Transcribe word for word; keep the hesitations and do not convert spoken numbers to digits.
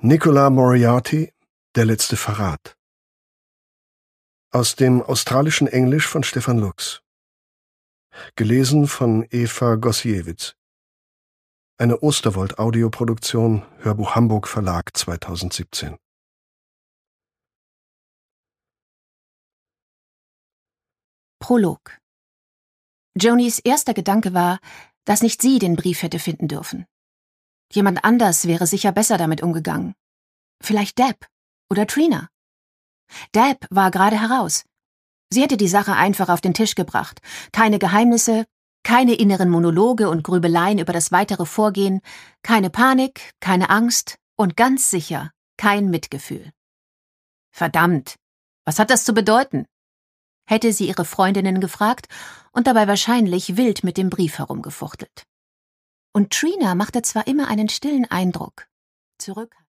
Nicola Moriarty, Der letzte Verrat. Aus dem australischen Englisch von Stefan Lux. Gelesen von Eva Gossiewicz. Eine Osterwold-Audioproduktion, Hörbuch Hamburg Verlag zweitausendsiebzehn. Prolog. Jonys erster Gedanke war, dass nicht sie den Brief hätte finden dürfen. Jemand anders wäre sicher besser damit umgegangen. Vielleicht Deb oder Trina. Deb war gerade heraus. Sie hätte die Sache einfach auf den Tisch gebracht. Keine Geheimnisse, keine inneren Monologe und Grübeleien über das weitere Vorgehen, keine Panik, keine Angst und ganz sicher kein Mitgefühl. Verdammt, was hat das zu bedeuten? Hätte sie ihre Freundinnen gefragt und dabei wahrscheinlich wild mit dem Brief herumgefuchtelt. Und Trina machte zwar immer einen stillen Eindruck. Zurück